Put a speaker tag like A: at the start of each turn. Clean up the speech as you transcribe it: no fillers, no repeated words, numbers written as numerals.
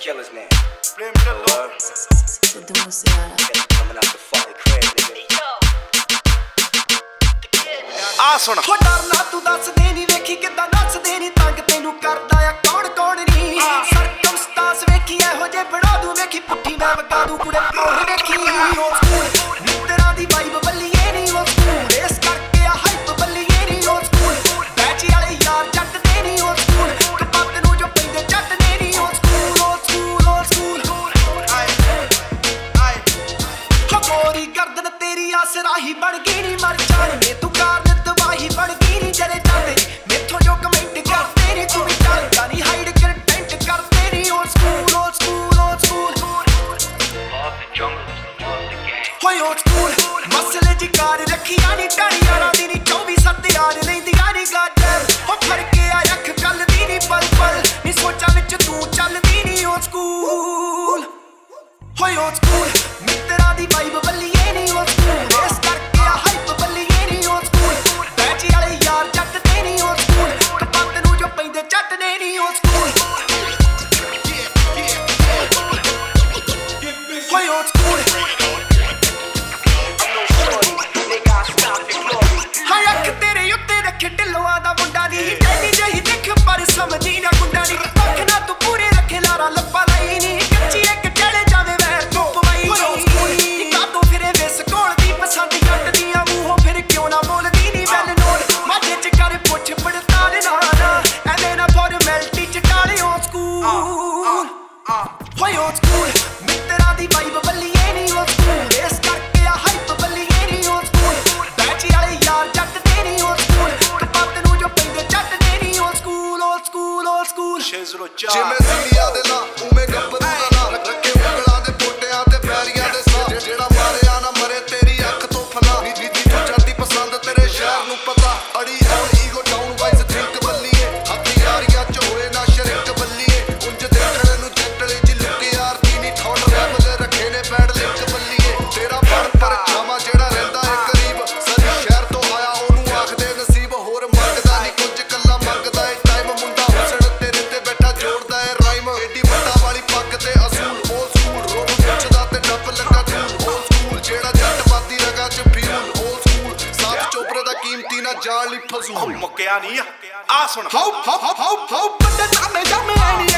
A: killer's name?
B: Blame Killer.
C: Sido Musiala.
A: Coming out the fucking crib, nigga.
B: ਆ ਸੁਣ
D: ਹੋ ਡਰਨਾ ਤੂੰ ਦੱਸਦੇ ਨੀ ਵੇਖੀ ਕਿੱਦਾਂ ਨੱਚਦੇ ਨੀ ਤੰਗ ਤੈਨੂੰ ਕਰਦਾ ਆ ਕੌਣ ਕੌਣ ਨੀ ਸਰਕਮਸਟਾਂਸ ਵੇਖੀ ਇਹੋ ਜੇ ਬਣਾ ਦੂੰ ਵੇਖੀ ਪੁੱਠੀ ਮੈਂ ਵਗਾ ਦੂੰ ਕੁੜੇ ਕੋਲ ਵੇਖੀ ਉਹ ਸਕੂਲ ਮਿੱਤਰਾਂ ਦੀ ਵਾਈਬ ਬੱਲੀਏ ਨੀ ਉਹ ਸਕੂਲ ਇਸ ਕਰਕੇ ਆ ਹਾਈਪ ਬੱਲੀਏ ਨੀ ਉਹ ਸਕੂਲ ਬੈਚ ਵਾਲੇ ਯਾਰ ਜੱਟ ਦੇ ਨੀ ਉਹ ਸਕੂਲ ਕਪੱਤ ਨੂੰ ਜੋ ਪੈਂਦੇ ਜੱਟ ਨੇ ਨੀ ਉਹ ਸਕੂਲ ਉਹ ਸਕੂਲ ਉਹ ਸਕੂਲ
B: ਆਏ
D: ਹੋ ਗੋਰੀ ਗਰਦਨ ਤੇਰੀ ਆਸਰਾਹੀ ਬਣ ਗਈ ਨੀ ਮਰ ਜਾਣਗੇ ਤੂੰ ਕਾਰਨ ਤਬਾਹੀ ਬਣ ਗਈ ਨੀ ਜਰੇ ਜਾਂਦੇ ਮੈਥੋਂ ਜੋ ਕਮੈਂਟ ਕਰਦੇ ਨੀ ਤੂੰ ਵੀ ਚੱਲਦਾ ਨੀ ਹਾਈਡ ਕੰਟੈਂਟ ਕਰਦੇ ਨੀ ਉਹ ਸਕੂਲ ਉਹ ਸਕੂਲ ਉਹ ਸਕੂਲ ਹੋਏ ਉਹ ਸਕੂਲ ਮਸਲੇ ਜੀ ਕਾਰ ਰੱਖੀਆਂ ਨੀ ਟੜੀਆਂ ਦੀ ਨੀ 24/7 ਯਾਰ ਲੈਂਦੀਆਂ ਨੀ ਗਾਡਰ ਹੋ ਫੜ ਕੇ ਆ ਅੱਖ ਗੱਲ ਦੀ ਨੀ ਪਲ ਪਲ ਨੀ ਸੋਚਾਂ ਵਿੱਚ ਤੂੰ ਚੱਲਦੀ ਨੀ ਉਹ ਸਕੂਲ ਹੋਏ ਉਹ ਸਕੂਲ ਮਿੱਤਰਾਂ ਦੀ ਵਾਈਬ ਬੱਲੀਏ ਨੀ ਉਹ ਸਕੂਲ ਇਸ ਕਰਕੇ ਆ ਹਾਈਪ ਬੱਲੀਏ ਨੀ ਉਹ ਸਕੂਲ ਬੈਚ ਵਾਲੇ ਯਾਰ ਜੱਟ ਦੇ ਨੀ ਉਹ ਸਕੂਲ ਕਪੱਤ ਨੂੰ ਜੋ ਪੈਂਦੇ ਜੱਟ ਨੇ ਨੀ ਉਹ ਸਕੂਲ ਹੋਏ ਉਹ ਸਕੂਲ ਹਾਏ ਅੱਖ ਤੇਰੇ ਉੱਤੇ ਰੱਖੇ ਢਿੱਲੋਆਂ ਦਾ ਮੁੰਡਾ ਨੀ ਡੈਡੀ ਜਿਹੀ ਦੇਖ ਪਰ ਸਮਝੀ ਨਾ ਗੁੰਡਾ ਨੀ ਅੱਖ ਨਾ ਤੂੰ ਪੂਰੇ ਰੱਖੇ ਲਾਰਾ ਲੱਪਾ ਲਈ ਨੀ ਕੱਚੀ ਇੱਕ ਚਲੇ ਜਾਵੇ ਵੈਰ ਤੂੰ ਪਵਾਈ ਨੀ ਕਾਤੋਂ ਫਿਰੇ ਵਿਸ ਕੋਲ ਦੀ ਪਸੰਦ ਜੱਟ ਦੀਆਂ ਮੂੰਹੋਂ ਫਿਰ ਕਿਉਂ ਨਾ ਬੋਲਦੀ ਨੀ ਵੈਲ ਨੋਟ ਮਾਝੇ ਚ ਕਰ ਪੁੱਛ ਪੜਤਾਲ ਨਾ ਐਵੇਂ ਨਾ ਫਾਰਮੈਲਿਟੀ ਚ ਟਾਲਿਓ ਸਕੂਲ ਹੋਏ ਉਹ ਸਕੂਲ ਮਿੱਤਰਾਂ ਦੀ ਵਾਈਬ ਬੱਲੀਏ ਨੀ ਉਹ ਸਕੂਲ ਇਸ ਕਰਕੇ ਆ ਹਾਈਪ ਬੱਲੀਏ ਨੀ ਉਹ ਸਕੂਲ ਬੈਚ ਵਾਲੇ ਯਾਰ ਜੱਟ ਦੇ ਨੀ ਉਹ ਸਕੂਲ ਕਪੱਤ ਨੂੰ ਜੋ ਪੈਂਦੇ ਜੱਟ ਦੇ ਨੀ ਉਹ ਸਕੂਲ ਉਹ ਸਕੂਲ ਉਹ ਸਕੂਲ
B: 604
E: ਜਿਵੇਂ ਸੀਰੀਆ ਦੇ ਨਾਂ ਉਵੇਂ ਗੱਭਰੂ ਦਾ ਨਾਂ ਰੱਖੇ ਉਂਗਲਾਂ ਦੇ ਪੋਟਿਆਂ ਤੇ ਪੈਰੀਆਂ ਦੇ ਸਾਹ ਜਿਹੜਾ ਮਾਰਿਆ ਨਾ ਮਰੇ ਤੇਰੀ ਅੱਖ ਤੋਂ ਫਨਾ ਨੀ ਤੂੰ ਜਾਂਦੀ ਪਸੰਦ ਤੇਰੇ ਸ਼ਹਿਰ ਨੂੰ ਪਤਾ ਅੜੀ ਔਰ ਈਗੋ ਡਾਊਨ ਵਾਈਜ਼ ਥਿੰਕ ਬੱਲੀਏ ਹੱਥ ਯਾਰੀਆਂ ਚ ਹੋਏ ਨਾ ਸ਼ਰਿਕ ਬੱਲੀਏ ਉਂਝ ਦੇਖਣ ਨੂੰ ਜੱਟਲੇ ਚ ਲੁੱਕੇ ਯਾਰ ਦੀ ਨੀ ਠੌੜ ਰੈਪ ਦੇ ਰੱਖੇ ਨੇ ਬੈਡ ਲਿੰਕ ਬੱਲੀਏ ਤੇਰਾ ਪਰ ਛਾਵਾਂ ਜਿਹੜਾ ਰਹਿੰਦਾ ਏ ਕਰੀਬ ਸਰੀ ਸ਼ਹਿਰ ਤੋਂ ਆਇਆ ਉਹਨੂੰ ਆਖਦੇ ਨਸੀਬ ਹੋਰ ਮੰਗਦਾ ਨੀ ਕੁਝ ਕੱਲਾ ਮੰਗਦਾ ਏ ਟਾਈਮ ਮੁੰਡਾ ਹੁਸਨ ਤੇਰੇ ਤੇ ਬੈਠਾ ਜੋੜਦਾ ਏ ਰਾਈਮ ਏਡੀ ਵੱਡਾ ਵਾਲੀ ਪੱਗ ਤੇ ਅਸੂਲ ਉਹ ਸਕੂਲ ਰੋਣ ਪੁੱਛਦਾ ਤੇ ਡੱਬ ਲੱਗਾ ਧੂਲ ਉਹ ਸਕੂਲ ਜਿਹੜਾ ਜੱਟ ਬਾਦੀ ਰਗਾ ਚ ਫਿਊਲ ਉਹ ਸਕੂਲ ਸਾਥ ਚੋਪਰੇ ਦਾ ਕੀਮਤੀ ਨਾ ਜਾਣ ਲਈ ਫਜ਼ੂਲ
B: ਮੁੱਕਿਆ ਨਹੀਂ ਆ ਸੁਣ
D: ਹਾਉ ਵੱਡੇ ਜਾਮੇ ਜਾਮੇ ਐ ਨੀ